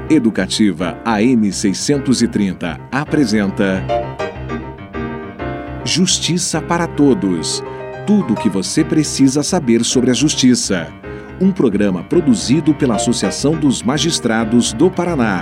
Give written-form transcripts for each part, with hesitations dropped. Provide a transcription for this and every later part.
Educativa AM 630 apresenta Justiça para Todos. Tudo o que você precisa saber sobre a justiça. Um programa produzido pela Associação dos Magistrados do Paraná.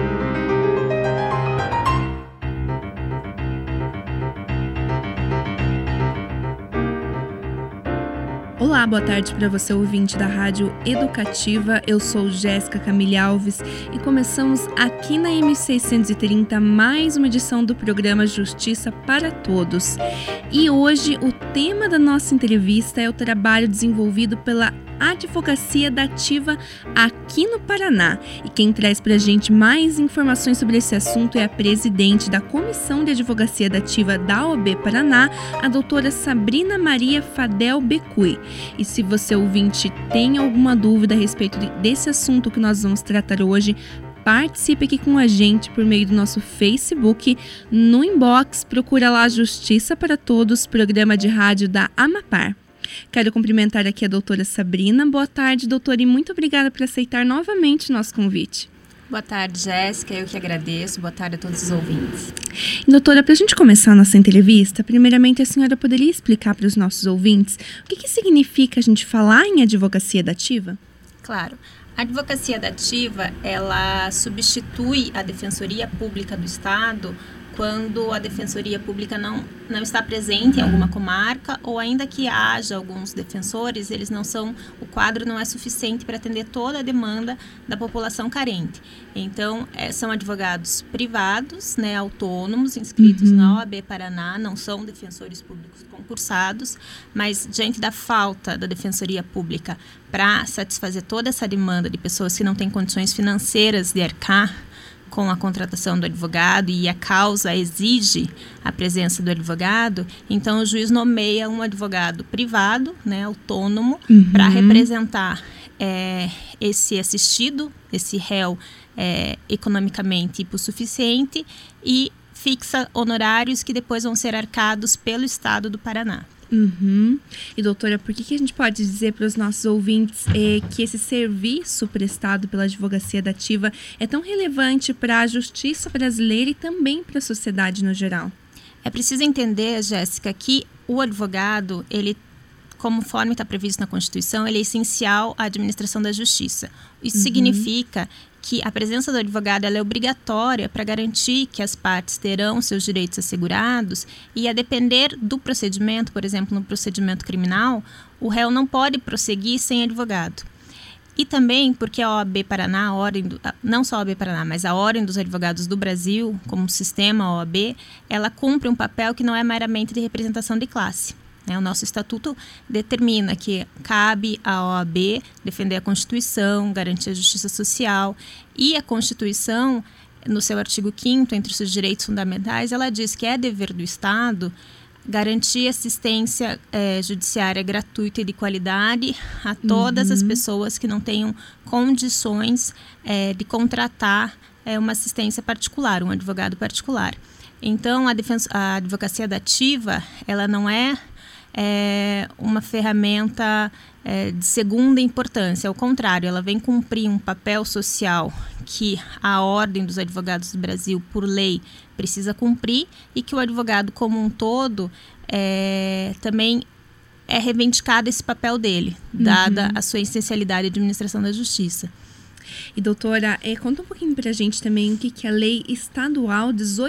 Olá, boa tarde para você, ouvinte da Rádio Educativa. Eu sou Jéssica Camille Alves e começamos aqui na M630 mais uma edição do programa Justiça para Todos. E hoje o tema da nossa entrevista é o trabalho desenvolvido pela Advocacia da Ativa aqui no Paraná. E quem traz para a gente mais informações sobre esse assunto é a presidente da Comissão de Advocacia da Ativa da OAB Paraná, a doutora Sabrina Maria Fadel Becui. E se você, ouvinte, tem alguma dúvida a respeito desse assunto que nós vamos tratar hoje, participe aqui com a gente por meio do nosso Facebook. No inbox, procura lá Justiça para Todos, programa de rádio da Amapar. Quero cumprimentar aqui a doutora Sabrina. Boa tarde, doutora, e muito obrigada por aceitar novamente o nosso convite. Boa tarde, Jéssica. Eu que agradeço. Boa tarde a todos os ouvintes. Doutora, para a gente começar a nossa entrevista, primeiramente a senhora poderia explicar para os nossos ouvintes o que significa a gente falar em advocacia da ativa? Claro. A advocacia da ativa, ela substitui a Defensoria Pública do Estado quando a Defensoria Pública não está presente em alguma comarca, ou ainda que haja alguns defensores, o quadro não é suficiente para atender toda a demanda da população carente. Então, são advogados privados, autônomos, inscritos na OAB Paraná, não são defensores públicos concursados, mas diante da falta da Defensoria Pública para satisfazer toda essa demanda de pessoas que não têm condições financeiras de arcar com a contratação do advogado e a causa exige a presença do advogado, então o juiz nomeia um advogado privado, autônomo, para representar esse assistido, esse réu economicamente hipossuficiente, e fixa honorários que depois vão ser arcados pelo Estado do Paraná. E doutora, por que a gente pode dizer para os nossos ouvintes que esse serviço prestado pela advocacia da ativa é tão relevante para a justiça brasileira e também para a sociedade no geral? É preciso entender, Jéssica, que o advogado, ele, conforme está previsto na Constituição, ele é essencial à administração da justiça. Isso significa que a presença do advogado ela é obrigatória para garantir que as partes terão seus direitos assegurados, e a depender do procedimento, por exemplo, no procedimento criminal, o réu não pode prosseguir sem advogado. E também porque a OAB Paraná, não só a OAB Paraná, mas a Ordem dos Advogados do Brasil, como sistema OAB, ela cumpre um papel que não é meramente de representação de classe. O nosso estatuto determina que cabe à OAB defender a Constituição, garantir a justiça social, e a Constituição, no seu artigo 5º, entre os seus direitos fundamentais, ela diz que é dever do Estado garantir assistência judiciária gratuita e de qualidade a todas as pessoas que não tenham condições de contratar uma assistência particular, um advogado particular. Então, a advocacia da ativa, ela não é uma ferramenta de segunda importância. Ao contrário, ela vem cumprir um papel social que a Ordem dos Advogados do Brasil, por lei, precisa cumprir, e que o advogado como um todo também é reivindicado esse papel dele, dada a sua essencialidade de administração da justiça. E doutora, conta um pouquinho pra gente também o que a Lei Estadual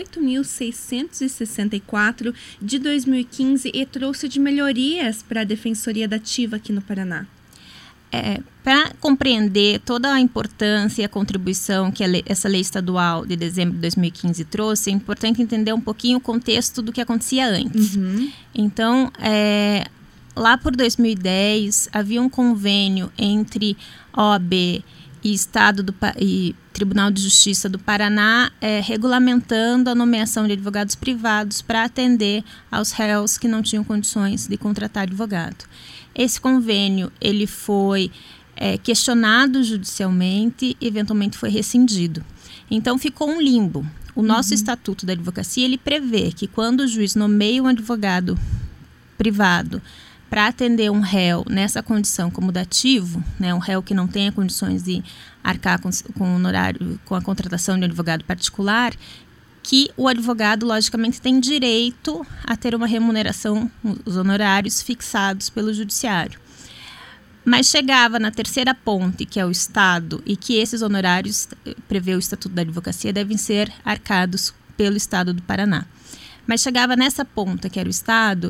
18.664 de 2015 trouxe de melhorias para a Defensoria da Ativa aqui no Paraná. Para compreender toda a importância e a contribuição que essa lei estadual de dezembro de 2015 trouxe, é importante entender um pouquinho o contexto do que acontecia antes. Então, lá por 2010, havia um convênio entre OAB e Tribunal de Justiça do Paraná, regulamentando a nomeação de advogados privados para atender aos réus que não tinham condições de contratar advogado. Esse convênio ele foi questionado judicialmente e eventualmente foi rescindido. Então ficou um limbo. O nosso Estatuto da Advocacia ele prevê que quando o juiz nomeia um advogado privado para atender um réu nessa condição como dativo, né, um réu que não tenha condições de arcar com honorário, com a contratação de um advogado particular, que o advogado, logicamente, tem direito a ter uma remuneração, os honorários fixados pelo judiciário. Mas chegava na terceira ponte, que é o Estado, e que esses honorários, prevê o Estatuto da Advocacia, devem ser arcados pelo Estado do Paraná. Mas chegava nessa ponta, que era o Estado,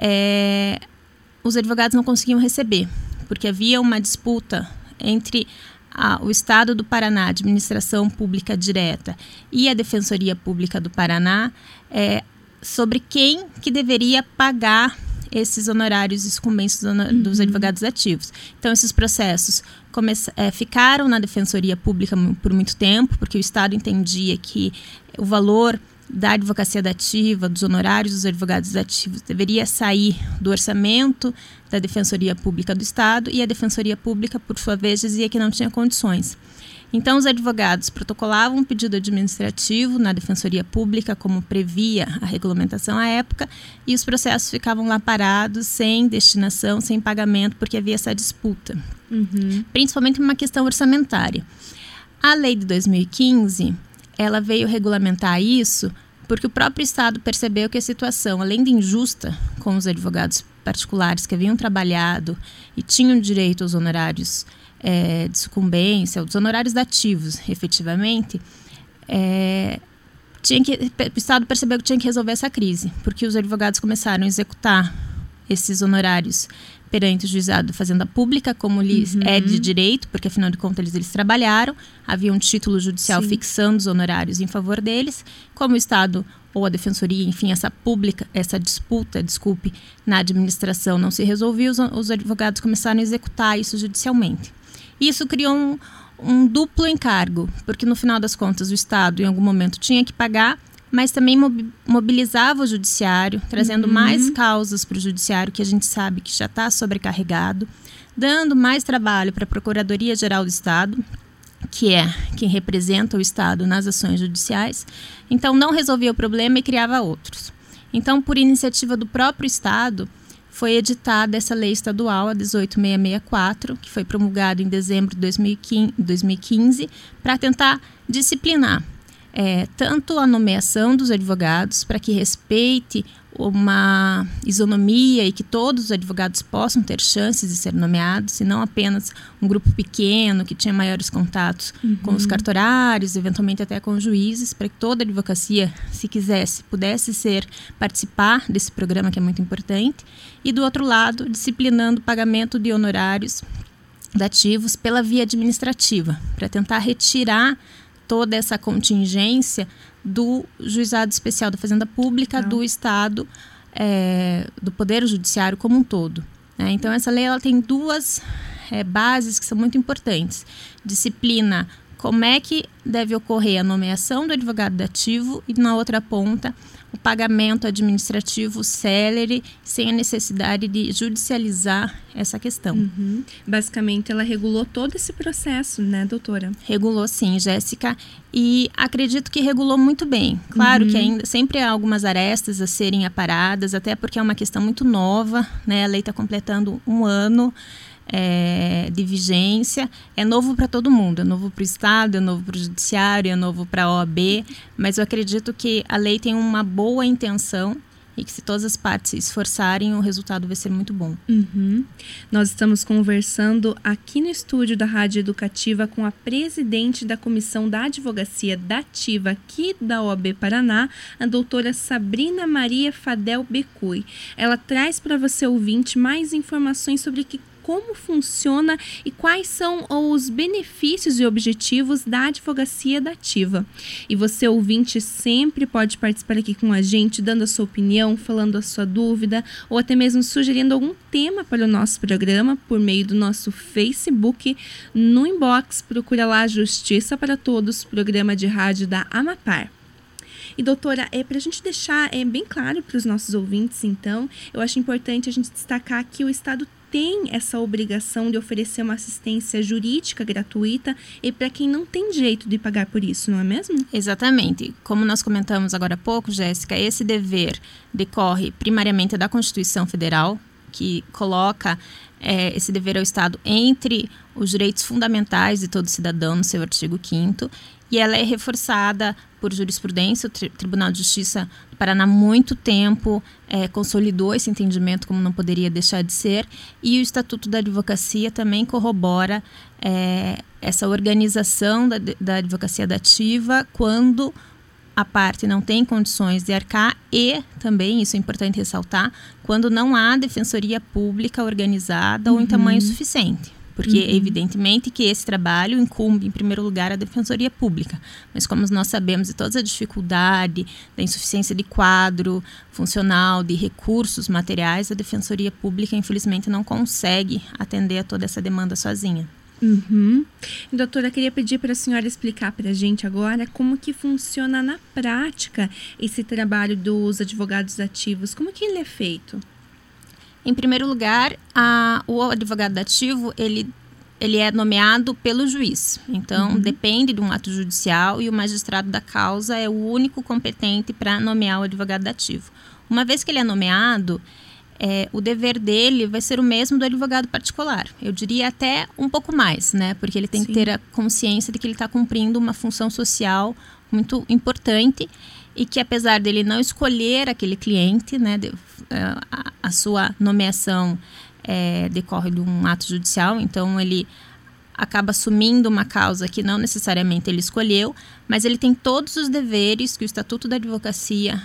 os advogados não conseguiam receber, porque havia uma disputa entre o Estado do Paraná, a Administração Pública Direta, e a Defensoria Pública do Paraná, sobre quem que deveria pagar esses honorários e sucumbências dos advogados ativos. Então, esses processos ficaram na Defensoria Pública por muito tempo, porque o Estado entendia que o valor da advocacia dativa, dos honorários dos advogados ativos, deveria sair do orçamento da Defensoria Pública do Estado, e a Defensoria Pública, por sua vez, dizia que não tinha condições. Então, os advogados protocolavam um pedido administrativo na Defensoria Pública, como previa a regulamentação à época, e os processos ficavam lá parados, sem destinação, sem pagamento, porque havia essa disputa, principalmente uma questão orçamentária. A lei de 2015, ela veio regulamentar isso porque o próprio Estado percebeu que a situação, além de injusta com os advogados particulares que haviam trabalhado e tinham direito aos honorários de sucumbência, os honorários dativos, efetivamente, o Estado percebeu que tinha que resolver essa crise, porque os advogados começaram a executar esses honorários perante o juizado da Fazenda Pública, como lhes é de direito, porque afinal de contas eles trabalharam, havia um título judicial fixando os honorários em favor deles. Como o Estado ou a Defensoria, enfim, essa disputa, na administração não se resolvia, os advogados começaram a executar isso judicialmente. Isso criou um duplo encargo, porque no final das contas o Estado em algum momento tinha que pagar, mas também mobilizava o judiciário, trazendo mais causas para o judiciário, que a gente sabe que já está sobrecarregado, dando mais trabalho para a Procuradoria-Geral do Estado, que é quem representa o Estado nas ações judiciais. Então, não resolvia o problema e criava outros. Então, por iniciativa do próprio Estado, foi editada essa lei estadual, a 18.664, que foi promulgada em dezembro de 2015, para tentar disciplinar tanto a nomeação dos advogados, para que respeite uma isonomia e que todos os advogados possam ter chances de ser nomeados, e não apenas um grupo pequeno que tinha maiores contatos com os cartorários, eventualmente até com os juízes, para que toda a advocacia, se quisesse, pudesse participar desse programa, que é muito importante. E do outro lado, disciplinando o pagamento de honorários dativos pela via administrativa, para tentar retirar toda essa contingência do Juizado Especial da Fazenda Pública, do Estado, do Poder Judiciário como um todo. Então, essa lei ela tem duas bases que são muito importantes. Disciplina como é que deve ocorrer a nomeação do advogado dativo e, na outra ponta, o pagamento administrativo célere, sem a necessidade de judicializar essa questão. Basicamente, ela regulou todo esse processo, né, doutora? Regulou sim, Jéssica, e acredito que regulou muito bem. Claro que ainda sempre há algumas arestas a serem aparadas, até porque é uma questão muito nova, né? A lei está completando 1 ano de vigência, é novo para todo mundo, é novo para o Estado, é novo para o Judiciário, é novo para a OAB, mas eu acredito que a lei tem uma boa intenção e que, se todas as partes se esforçarem, o resultado vai ser muito bom. Nós estamos conversando aqui no estúdio da Rádio Educativa com a presidente da Comissão da Advocacia Dativa aqui da OAB Paraná, a doutora Sabrina Maria Fadel Becui. Ela traz para você, ouvinte, mais informações sobre como funciona e quais são os benefícios e objetivos da advocacia dativa. E você, ouvinte, sempre pode participar aqui com a gente, dando a sua opinião, falando a sua dúvida, ou até mesmo sugerindo algum tema para o nosso programa por meio do nosso Facebook. No inbox, procura lá Justiça para Todos, programa de rádio da Amapar. E, doutora, para a gente deixar bem claro para os nossos ouvintes, então, eu acho importante a gente destacar que o Estado tem essa obrigação de oferecer uma assistência jurídica gratuita e para quem não tem jeito de pagar por isso, não é mesmo? Exatamente. Como nós comentamos agora há pouco, Jéssica, esse dever decorre primariamente da Constituição Federal, que coloca esse dever ao Estado entre os direitos fundamentais de todo cidadão no seu artigo 5º, e ela é reforçada por jurisprudência. O Tribunal de Justiça do Paraná há muito tempo consolidou esse entendimento, como não poderia deixar de ser, e o Estatuto da Advocacia também corrobora essa organização da advocacia dativa quando a parte não tem condições de arcar, e também, isso é importante ressaltar, quando não há defensoria pública organizada ou em tamanho suficiente. Porque, evidentemente, que esse trabalho incumbe, em primeiro lugar, a defensoria pública. Mas como nós sabemos de toda a dificuldade, da insuficiência de quadro funcional, de recursos materiais, a defensoria pública, infelizmente, não consegue atender a toda essa demanda sozinha. Doutora, queria pedir para a senhora explicar para a gente agora como que funciona na prática esse trabalho dos advogados ativos. Como que ele é feito? Em primeiro lugar, o advogado ativo, ele é nomeado pelo juiz. Então, depende de um ato judicial e o magistrado da causa é o único competente para nomear o advogado ativo. Uma vez que ele é nomeado, o dever dele vai ser o mesmo do advogado particular. Eu diria até um pouco mais, né? Porque ele tem que ter a consciência de que ele está cumprindo uma função social muito importante e que, apesar dele não escolher aquele cliente, né, a sua nomeação decorre de um ato judicial, então ele acaba assumindo uma causa que não necessariamente ele escolheu, mas ele tem todos os deveres que o Estatuto da Advocacia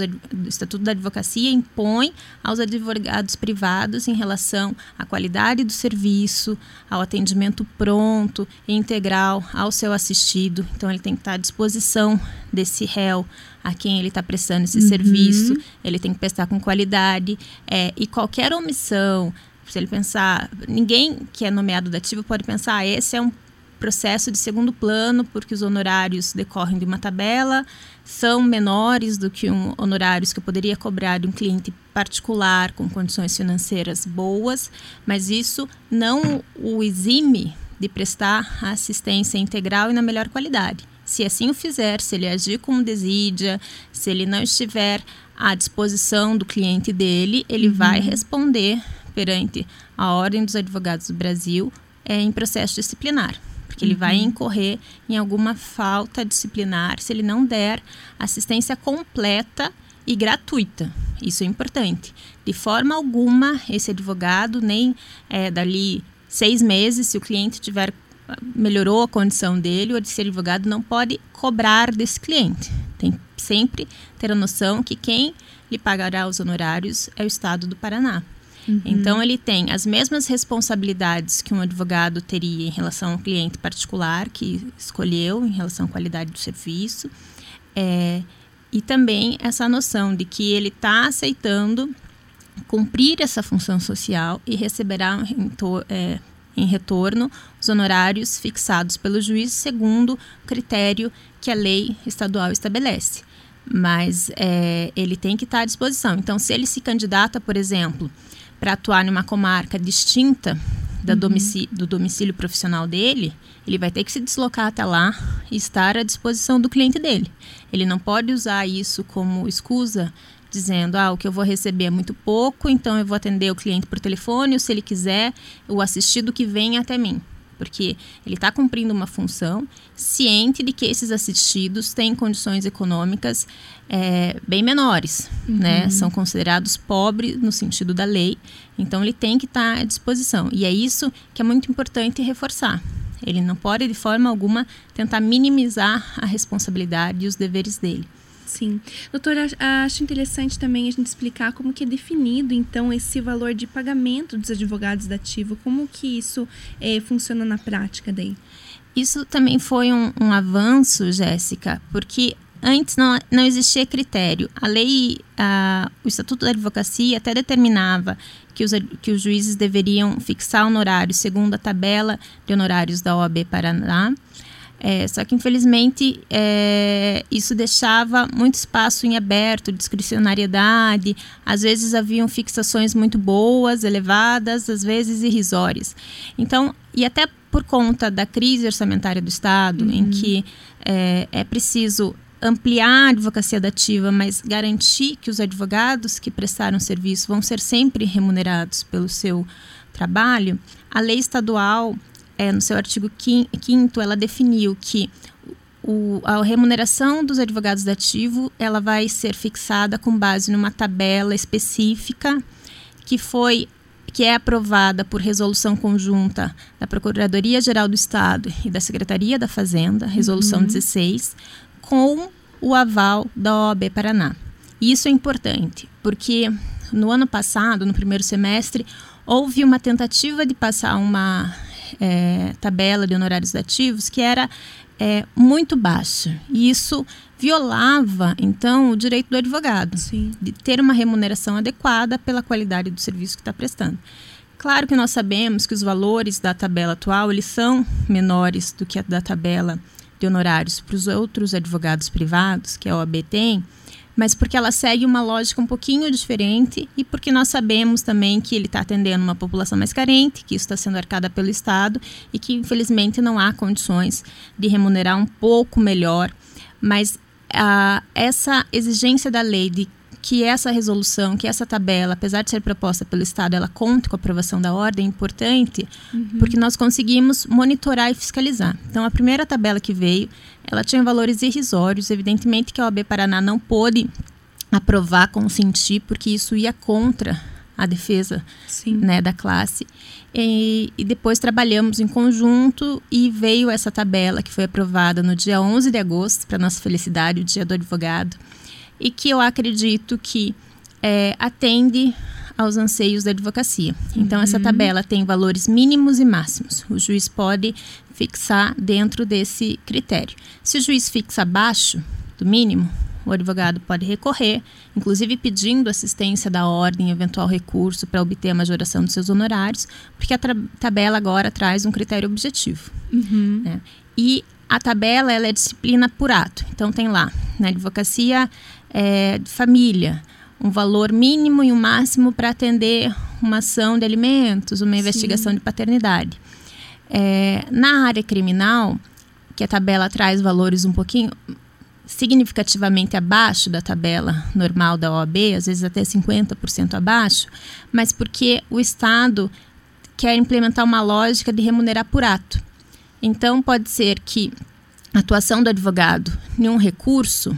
impõe aos advogados privados em relação à qualidade do serviço, ao atendimento pronto e integral ao seu assistido. Então, ele tem que estar à disposição desse réu a quem ele está prestando esse serviço, ele tem que prestar com qualidade, e qualquer omissão, se ele pensar, ninguém que é nomeado dativo pode pensar, esse é um processo de segundo plano, porque os honorários decorrem de uma tabela, são menores do que honorários que eu poderia cobrar de um cliente particular com condições financeiras boas, mas isso não o exime de prestar a assistência integral e na melhor qualidade. Se assim o fizer, se ele agir como desídia, se ele não estiver à disposição do cliente dele, ele vai responder perante a Ordem dos Advogados do Brasil em processo disciplinar. Porque ele vai incorrer em alguma falta disciplinar se ele não der assistência completa e gratuita. Isso é importante. De forma alguma, esse advogado, nem dali 6 meses, se o cliente melhorou a condição dele, esse advogado não pode cobrar desse cliente. Tem sempre ter a noção que quem lhe pagará os honorários é o Estado do Paraná. Então, ele tem as mesmas responsabilidades que um advogado teria em relação ao cliente particular que escolheu, em relação à qualidade do serviço, e também essa noção de que ele está aceitando cumprir essa função social e receberá em retorno os honorários fixados pelo juiz segundo o critério que a lei estadual estabelece. Mas ele tem que estar à disposição. Então, se ele se candidata, por exemplo, para atuar numa comarca distinta do domicílio profissional dele, ele vai ter que se deslocar até lá e estar à disposição do cliente dele. Ele não pode usar isso como escusa, dizendo, o que eu vou receber é muito pouco, então eu vou atender o cliente por telefone, ou se ele quiser, o assistido que vem até mim. Porque ele está cumprindo uma função, ciente de que esses assistidos têm condições econômicas bem menores, né? São considerados pobres no sentido da lei, então ele tem que estar à disposição. E é isso que é muito importante reforçar. Ele não pode, de forma alguma, tentar minimizar a responsabilidade e os deveres dele. Sim. Doutora, acho interessante também a gente explicar como que é definido, então, esse valor de pagamento dos advogados dativos, como que isso funciona na prática daí? Isso também foi um avanço, Jéssica, porque antes não existia critério. A lei, o Estatuto da Advocacia até determinava que os juízes deveriam fixar honorários segundo a tabela de honorários da OAB Paraná. Só que, infelizmente, isso deixava muito espaço em aberto, discricionariedade. Às vezes haviam fixações muito boas, elevadas, às vezes irrisórias. Então, e até por conta da crise orçamentária do Estado, em que é preciso ampliar a advocacia dativa, mas garantir que os advogados que prestaram serviço vão ser sempre remunerados pelo seu trabalho, a lei estadual, no seu artigo 5º, ela definiu que a remuneração dos advogados dativo, ela vai ser fixada com base numa tabela específica que é aprovada por resolução conjunta da Procuradoria-Geral do Estado e da Secretaria da Fazenda, resolução 16, com o aval da OAB Paraná. E isso é importante, porque no ano passado, no primeiro semestre, houve uma tentativa de passar uma tabela de honorários dativos que era muito baixa. E isso violava, então, o direito do advogado. Sim. De ter uma remuneração adequada pela qualidade do serviço que está prestando. Claro que nós sabemos que os valores da tabela atual, eles são menores do que a da tabela de honorários para os outros advogados privados, que a OAB tem, mas porque ela segue uma lógica um pouquinho diferente e porque nós sabemos também que ele está atendendo uma população mais carente, que isso está sendo arcada pelo Estado e que, infelizmente, não há condições de remunerar um pouco melhor. Mas essa exigência da lei de que essa resolução, que essa tabela, apesar de ser proposta pelo Estado, ela conte com a aprovação da ordem, é importante, porque nós conseguimos monitorar e fiscalizar. Então, a primeira tabela que veio, ela tinha valores irrisórios, evidentemente que a OAB Paraná não pôde aprovar, consentir, porque isso ia contra a defesa, né, da classe. E depois trabalhamos em conjunto e veio essa tabela que foi aprovada no dia 11 de agosto, para nossa felicidade, o dia do advogado, e que eu acredito que atende aos anseios da advocacia. Então, essa tabela tem valores mínimos e máximos. O juiz pode fixar dentro desse critério. Se o juiz fixa abaixo do mínimo, o advogado pode recorrer, inclusive pedindo assistência da ordem, eventual recurso para obter a majoração dos seus honorários, porque a tabela agora traz um critério objetivo. Né? E a tabela, ela é disciplina por ato. Então, tem lá, na advocacia de família, um valor mínimo e um máximo para atender uma ação de alimentos, uma investigação de paternidade. Na área criminal, que a tabela traz valores um pouquinho significativamente abaixo da tabela normal da OAB, às vezes até 50% abaixo, mas porque o Estado quer implementar uma lógica de remunerar por ato. Então, pode ser que a atuação do advogado em um recurso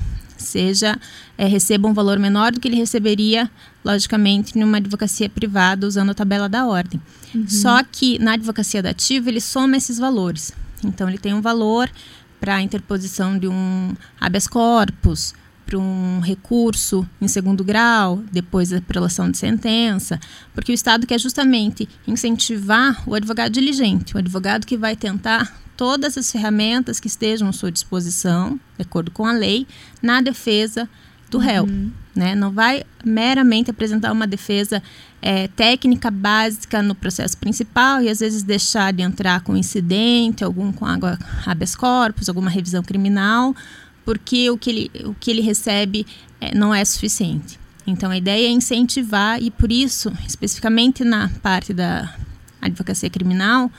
receba um valor menor do que ele receberia, logicamente, em uma advocacia privada usando a tabela da ordem. Só que na advocacia dativa ele soma esses valores. Então, ele tem um valor para a interposição de um habeas corpus, para um recurso em segundo grau, depois da prolação de sentença, porque o Estado quer justamente incentivar o advogado diligente, o advogado que vai tentar todas as ferramentas que estejam à sua disposição, de acordo com a lei, na defesa do réu. Né? Não vai meramente apresentar uma defesa técnica básica no processo principal e às vezes deixar de entrar com incidente, com habeas corpus, alguma revisão criminal, porque o que ele recebe não é suficiente. Então, a ideia é incentivar e, por isso, especificamente na parte da advocacia criminal,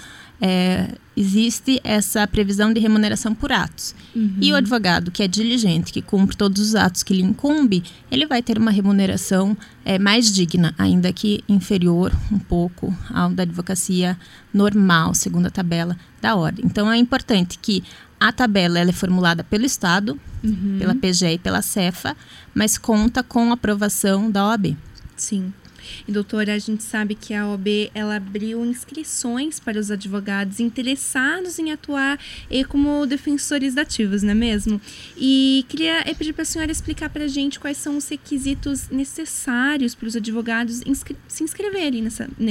existe essa previsão de remuneração por atos. E o advogado que é diligente, que cumpre todos os atos que lhe incumbe, ele vai ter uma remuneração mais digna, ainda que inferior um pouco ao da advocacia normal, segundo a tabela da ordem. Então, é importante que a tabela ela é formulada pelo Estado, pela PGE e pela Cefa, mas conta com a aprovação da OAB. Sim. E, doutora, a gente sabe que a OAB ela abriu inscrições para os advogados interessados em atuar como defensores dativos, não é mesmo? E queria pedir para a senhora explicar para a gente quais são os requisitos necessários para os advogados se inscreverem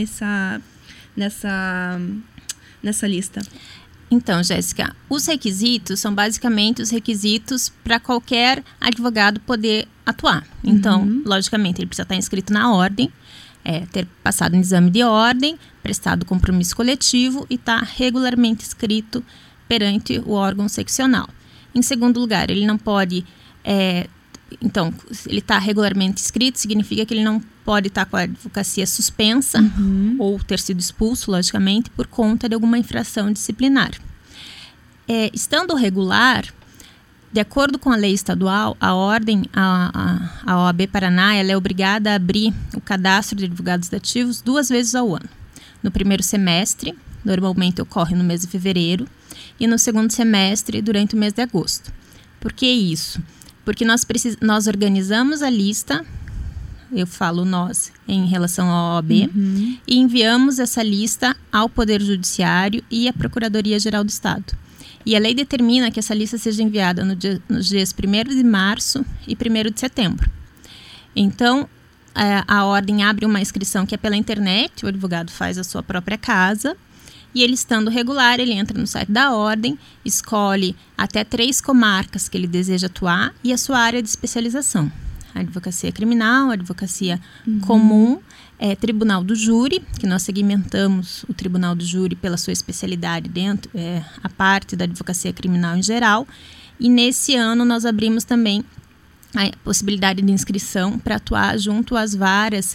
nessa lista. Então, Jéssica, os requisitos são basicamente os requisitos para qualquer advogado poder atuar. Então, logicamente, ele precisa estar inscrito na ordem, ter passado um exame de ordem, prestado compromisso coletivo e estar regularmente inscrito perante o órgão seccional. Em segundo lugar, ele não pode... Então, ele está regularmente inscrito, significa que ele não pode estar com a advocacia suspensa ou ter sido expulso, logicamente, por conta de alguma infração disciplinar. Estando regular, De acordo com a lei estadual, a ordem, a OAB Paraná, ela é obrigada a abrir o cadastro de advogados dativos 2 vezes ao ano. No primeiro semestre, normalmente ocorre no mês de fevereiro, e no segundo semestre, durante o mês de agosto. Por que isso? Porque nós organizamos a lista, eu falo nós em relação à OAB, e enviamos essa lista ao Poder Judiciário e à Procuradoria-Geral do Estado. E a lei determina que essa lista seja enviada nos dias 1º de março e 1º de setembro. Então, a ordem abre uma inscrição que é pela internet, o advogado faz a sua própria casa, e ele estando regular, ele entra no site da ordem, escolhe até 3 comarcas que ele deseja atuar e a sua área de especialização. A advocacia criminal, a advocacia comum, tribunal do júri, que nós segmentamos o tribunal do júri pela sua especialidade dentro, a parte da advocacia criminal em geral. E nesse ano nós abrimos também a possibilidade de inscrição para atuar junto às varas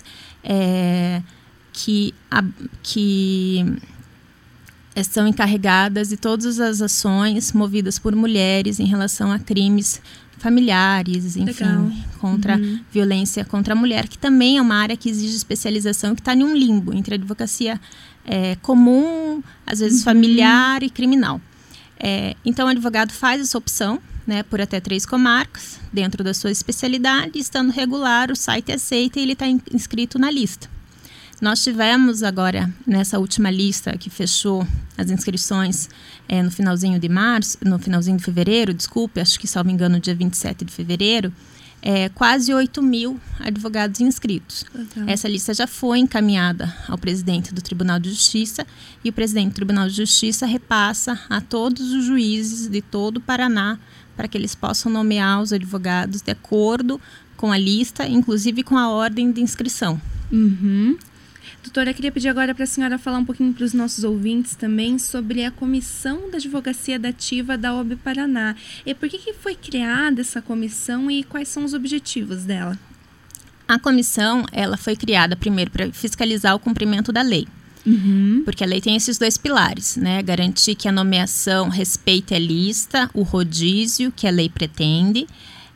que são encarregadas de todas as ações movidas por mulheres em relação a crimes familiares, enfim, contra violência contra a mulher, que também é uma área que exige especialização, que está em um limbo entre a advocacia comum, às vezes familiar e criminal. Então, o advogado faz essa opção, né, por até 3 comarcas, dentro da sua especialidade, estando regular, o site aceita e ele está inscrito na lista. Nós tivemos agora, nessa última lista que fechou as inscrições no finalzinho de fevereiro, acho que, salvo engano, dia 27 de fevereiro, quase 8.000 advogados inscritos. Essa lista já foi encaminhada ao presidente do Tribunal de Justiça e o presidente do Tribunal de Justiça repassa a todos os juízes de todo o Paraná para que eles possam nomear os advogados de acordo com a lista, inclusive com a ordem de inscrição. Doutora, eu queria pedir agora para a senhora falar um pouquinho para os nossos ouvintes também sobre a Comissão da Advocacia Dativa da OAB Paraná. E por que foi criada essa comissão e quais são os objetivos dela? A comissão, ela foi criada primeiro para fiscalizar o cumprimento da lei. Porque a lei tem esses 2 pilares, né? Garantir que a nomeação respeite a lista, o rodízio que a lei pretende,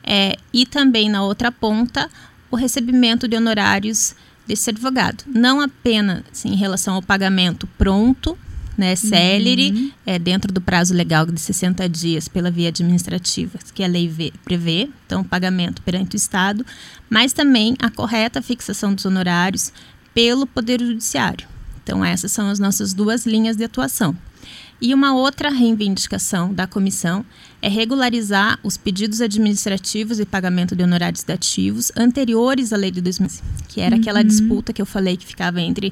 e também na outra ponta o recebimento de honorários desse advogado. Não apenas assim, em relação ao pagamento pronto, né, célere, dentro do prazo legal de 60 dias pela via administrativa, que a lei prevê, então pagamento perante o Estado, mas também a correta fixação dos honorários pelo Poder Judiciário. Então essas são as nossas 2 linhas de atuação. E uma outra reivindicação da comissão é regularizar os pedidos administrativos de pagamento de honorários dativos anteriores à lei de 2015, que era aquela disputa que eu falei que ficava entre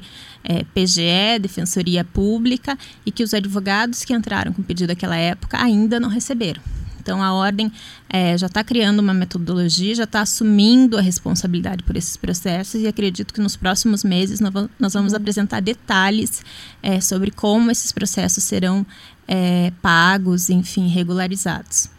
PGE, Defensoria Pública, e que os advogados que entraram com pedido naquela época ainda não receberam. Então, a ordem já está criando uma metodologia, já está assumindo a responsabilidade por esses processos e acredito que nos próximos meses nós vamos apresentar detalhes sobre como esses processos serão pagos, enfim, regularizados.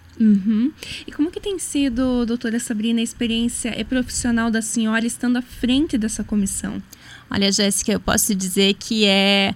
E como que tem sido, doutora Sabrina, a experiência profissional da senhora estando à frente dessa comissão? Olha, Jéssica, eu posso dizer que é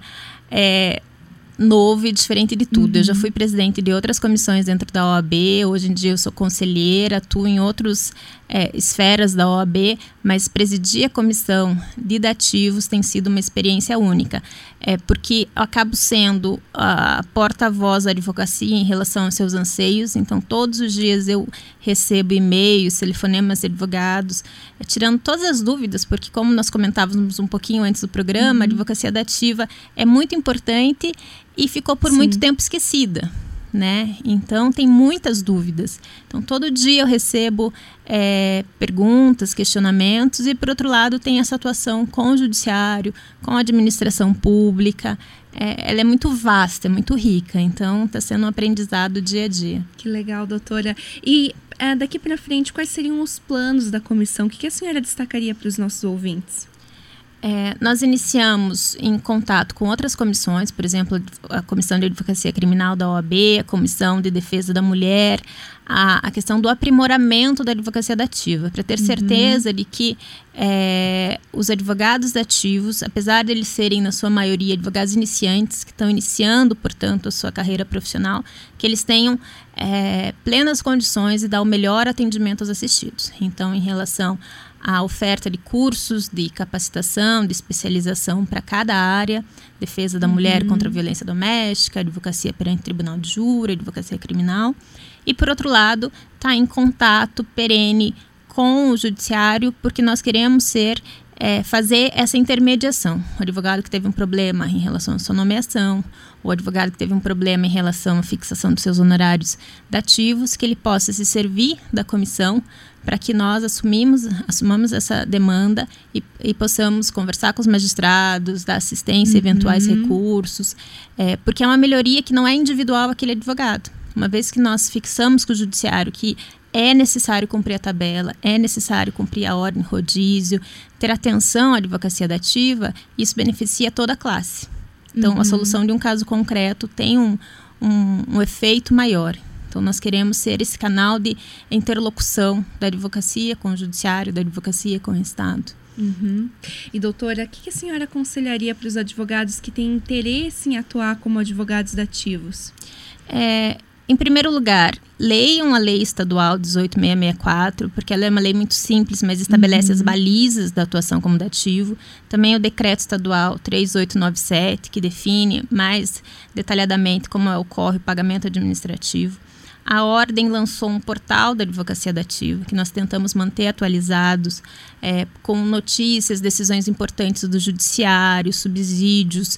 novo e diferente de tudo. Eu já fui presidente de outras comissões dentro da OAB, hoje em dia eu sou conselheira, atuo em outras esferas da OAB, mas presidir a comissão de dativos tem sido uma experiência única, porque eu acabo sendo a porta-voz da advocacia em relação aos seus anseios, então todos os dias eu recebo e-mails, telefonemas de advogados, tirando todas as dúvidas, porque como nós comentávamos um pouquinho antes do programa, a advocacia dativa é muito importante e ficou por muito tempo esquecida, né? Então tem muitas dúvidas. Então todo dia eu recebo perguntas, questionamentos e por outro lado tem essa atuação com o judiciário, com a administração pública. Ela é muito vasta, é muito rica, então está sendo um aprendizado dia a dia. Que legal, doutora. E daqui para frente, quais seriam os planos da comissão? O que a senhora destacaria para os nossos ouvintes? Nós iniciamos em contato com outras comissões, por exemplo, a Comissão de Advocacia Criminal da OAB, a Comissão de Defesa da Mulher, a questão do aprimoramento da advocacia dativa, para ter certeza de que os advogados dativos, apesar de eles serem, na sua maioria, advogados iniciantes, que estão iniciando, portanto, a sua carreira profissional, que eles tenham plenas condições de dar o melhor atendimento aos assistidos. Então, em relação a oferta de cursos de capacitação, de especialização para cada área, defesa da mulher contra a violência doméstica, advocacia perante tribunal de júri, advocacia criminal. E, por outro lado, está em contato perene com o judiciário, porque nós queremos fazer essa intermediação. O advogado que teve um problema em relação à sua nomeação, o advogado que teve um problema em relação à fixação dos seus honorários dativos, que ele possa se servir da comissão para que nós assumamos essa demanda e possamos conversar com os magistrados, dar assistência a eventuais recursos, porque é uma melhoria que não é individual aquele advogado. Uma vez que nós fixamos com o judiciário que é necessário cumprir a tabela, é necessário cumprir a ordem rodízio, ter atenção à advocacia dativa, isso beneficia toda a classe. Então, a solução de um caso concreto tem um efeito maior. Então, nós queremos ser esse canal de interlocução da advocacia com o judiciário, da advocacia com o Estado. E, doutora, o que a senhora aconselharia para os advogados que têm interesse em atuar como advogados dativos? Em primeiro lugar, leiam a Lei Estadual 18.664, porque ela é uma lei muito simples, mas estabelece as balizas da atuação como dativo. Também o Decreto Estadual 3897, que define mais detalhadamente como ocorre o pagamento administrativo. A Ordem lançou um portal da advocacia dativa, que nós tentamos manter atualizados, com notícias, decisões importantes do judiciário, subsídios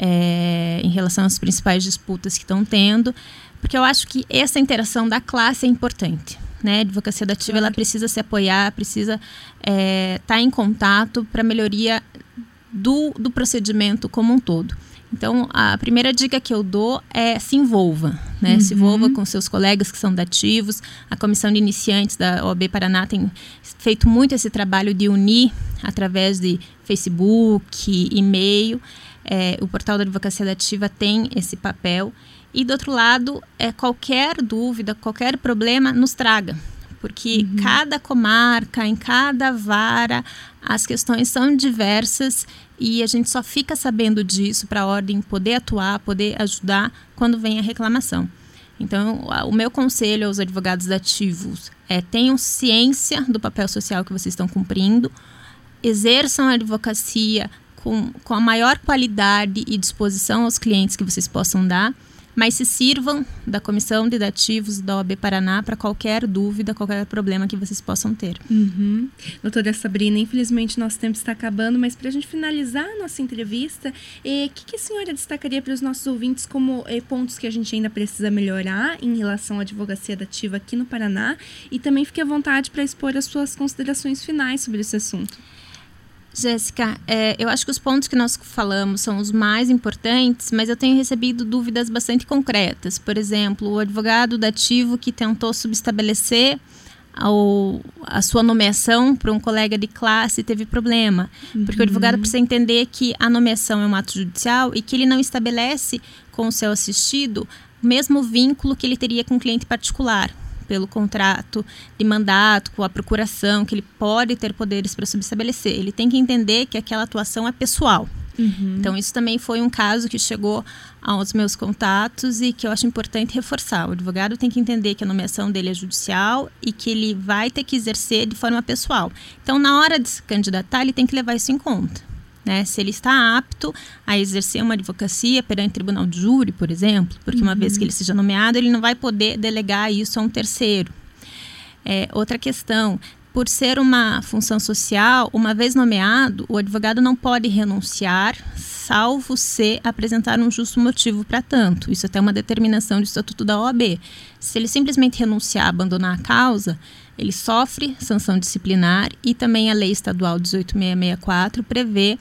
em relação às principais disputas que estão tendo, porque eu acho que essa interação da classe é importante. A advocacia dativa ela precisa se apoiar, precisa estar em contato para a melhoria do procedimento como um todo. Então, a primeira dica que eu dou é se envolva, se envolva com seus colegas que são dativos. A Comissão de Iniciantes da OAB Paraná tem feito muito esse trabalho de unir através de Facebook, e-mail. O portal da advocacia dativa tem esse papel. E, do outro lado, qualquer dúvida, qualquer problema, nos traga. Porque cada comarca, em cada vara, as questões são diversas e a gente só fica sabendo disso para a ordem poder atuar, poder ajudar quando vem a reclamação. Então, o meu conselho aos advogados dativos tenham ciência do papel social que vocês estão cumprindo, exerçam a advocacia com a maior qualidade e disposição aos clientes que vocês possam dar, mas se sirvam da Comissão de Dativos da OAB Paraná para qualquer dúvida, qualquer problema que vocês possam ter. Doutora Sabrina, infelizmente nosso tempo está acabando, mas para a gente finalizar a nossa entrevista, o que a senhora destacaria para os nossos ouvintes como pontos que a gente ainda precisa melhorar em relação à advocacia dativa aqui no Paraná? E também fique à vontade para expor as suas considerações finais sobre esse assunto. Jéssica, eu acho que os pontos que nós falamos são os mais importantes, mas eu tenho recebido dúvidas bastante concretas. Por exemplo, o advogado dativo que tentou subestabelecer a sua nomeação para um colega de classe teve problema. Porque o advogado precisa entender que a nomeação é um ato judicial e que ele não estabelece com o seu assistido o mesmo vínculo que ele teria com um cliente particular, pelo contrato de mandato, com a procuração, que ele pode ter poderes para subestabelecer. Ele tem que entender que aquela atuação é pessoal. Então, isso também foi um caso que chegou aos meus contatos e que eu acho importante reforçar. O advogado tem que entender que a nomeação dele é judicial e que ele vai ter que exercer de forma pessoal. Então, na hora de se candidatar, ele tem que levar isso em conta. Se ele está apto a exercer uma advocacia perante tribunal de júri, por exemplo, porque uma vez que ele seja nomeado, ele não vai poder delegar isso a um terceiro. Outra questão, por ser uma função social, uma vez nomeado, o advogado não pode renunciar, salvo se apresentar um justo motivo para tanto. Isso até é uma determinação do Estatuto da OAB. Se ele simplesmente renunciar, abandonar a causa, ele sofre sanção disciplinar e também a Lei Estadual 18.664 prevê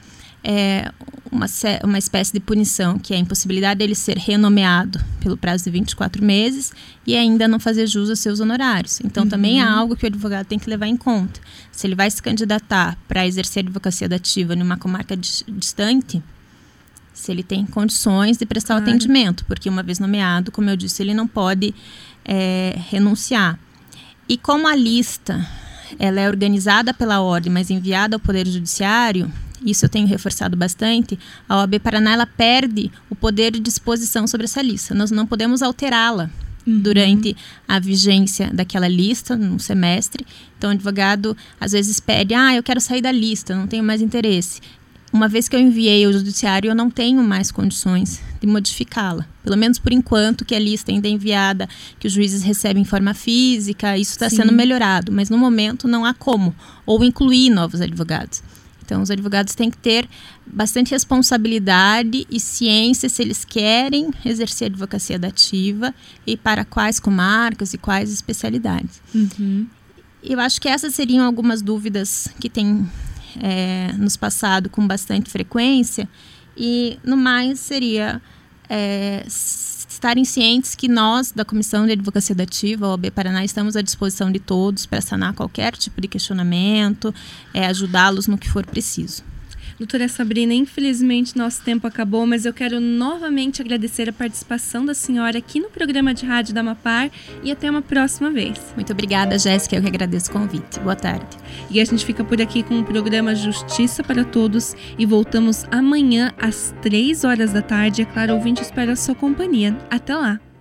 uma espécie de punição, que é a impossibilidade dele ser renomeado pelo prazo de 24 meses e ainda não fazer jus aos seus honorários. Então, também é algo que o advogado tem que levar em conta. Se ele vai se candidatar para exercer a advocacia dativa numa comarca distante, se ele tem condições de prestar o atendimento, porque uma vez nomeado, como eu disse, ele não pode renunciar. E como a lista ela é organizada pela ordem, mas enviada ao Poder Judiciário, isso eu tenho reforçado bastante, a OAB Paraná ela perde o poder de disposição sobre essa lista. Nós não podemos alterá-la durante a vigência daquela lista, no semestre. Então, o advogado, às vezes, pede, eu quero sair da lista, não tenho mais interesse. Uma vez que eu enviei ao judiciário, eu não tenho mais condições de modificá-la. Pelo menos por enquanto que a lista ainda é enviada, que os juízes recebem em forma física, isso está sendo melhorado. Mas no momento não há como, ou incluir novos advogados. Então, os advogados têm que ter bastante responsabilidade e ciência se eles querem exercer a advocacia dativa e para quais comarcas e quais especialidades. Eu acho que essas seriam algumas dúvidas que têm nos passado com bastante frequência e, no mais, seria estarem cientes que nós, da Comissão de Advocacia Dativa, a OAB Paraná, estamos à disposição de todos para sanar qualquer tipo de questionamento, ajudá-los no que for preciso. Doutora Sabrina, infelizmente nosso tempo acabou, mas eu quero novamente agradecer a participação da senhora aqui no programa de rádio da Amapar e até uma próxima vez. Muito obrigada, Jéssica, eu que agradeço o convite. Boa tarde. E a gente fica por aqui com o programa Justiça para Todos e voltamos amanhã às 3 horas da tarde. É claro, ouvinte, espero a sua companhia. Até lá!